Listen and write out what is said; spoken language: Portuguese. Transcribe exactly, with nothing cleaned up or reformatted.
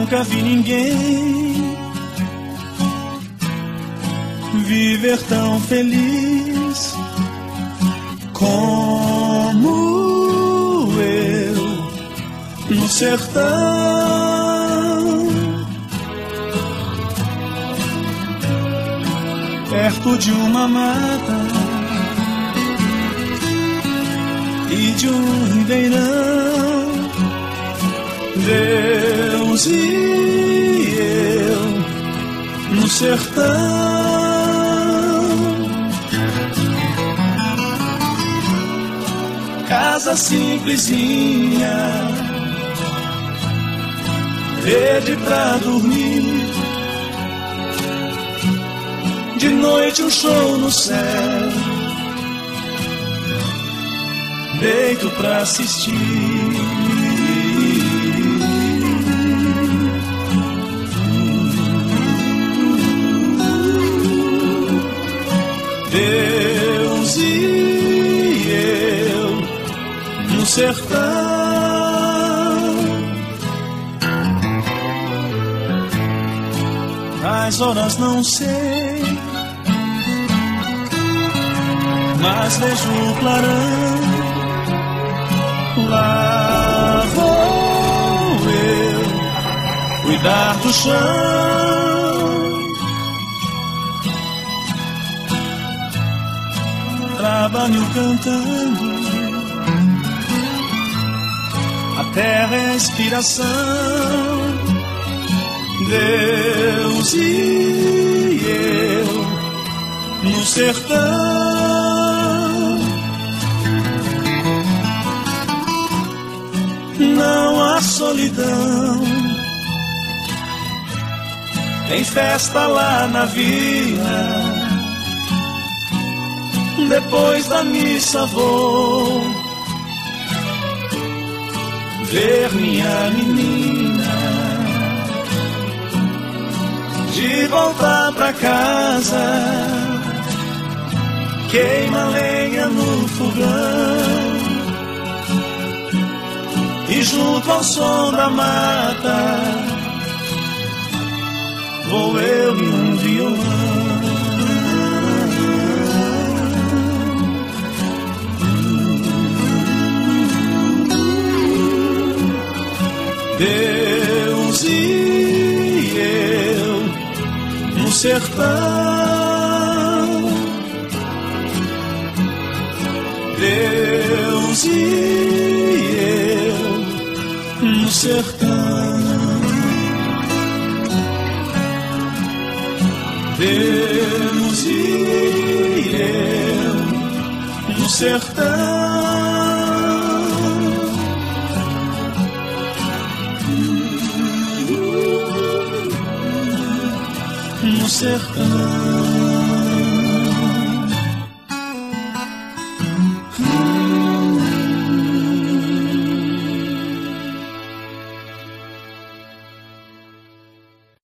Nunca vi ninguém viver tão feliz como eu no sertão. Perto de uma mata e de um ribeirão, Deus e eu no sertão. Casa simplesinha, rede pra dormir, de noite um show no céu, deito pra assistir. Deus e eu no sertão. As horas não sei, mas vejo o clarão. Lá vou eu cuidar do chão. Trabalho cantando, a terra é a inspiração. Deus e eu no sertão. Não há solidão, tem festa lá na vila. Depois da missa vou ver minha menina. De volta pra casa, queima lenha no fogão, e junto ao som da mata vou eu e um violão. Deus e eu no sertão. Deus e eu no sertão. Deus e eu no sertão. No sertão.